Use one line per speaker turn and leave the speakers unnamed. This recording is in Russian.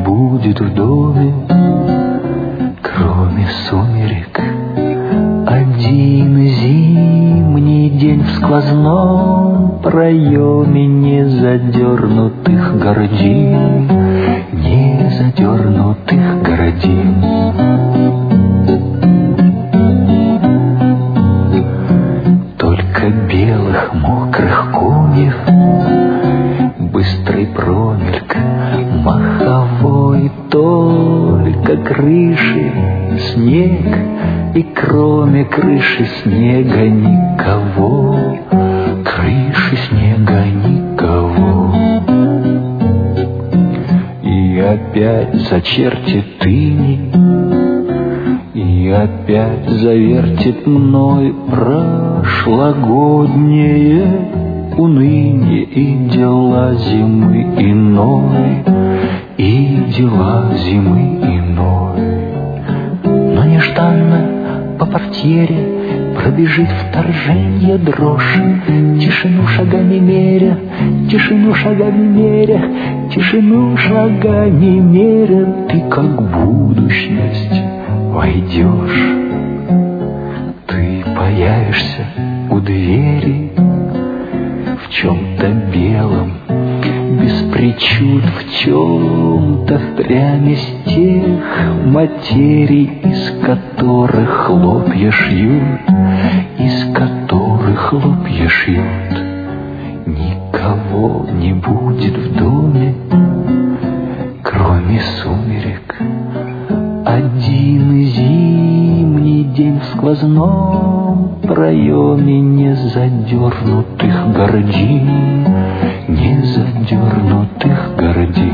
будет в доме, кроме сумерек. Один зимний день в сквозном проеме незадернутых гордин, незадернутых гордин. Только белых мокрых комьев, быстрый промельк маховой, только крыши, снег, и кроме крыши снега никого, крыши снега никого. И опять зачертит иней, и опять завертит мной прошлогоднее уныние и дела зимы иной, и дела зимы иной. Но нежданно по портьере пробежит вторжение дрожь, тишину шагами меря, тишину шагами меря, тишину шагами меря, ты как будущность войдешь. Ты появишься у двери в чем-то белом, без причуд, в чем-то впрямь из тех материй, из которых хлопья шьют, из которых хлопья шьют. Никого не будет в доме, кроме сумерек. Один зимний день в сквозном проеме незадернутых гордин, незадернутых гордин.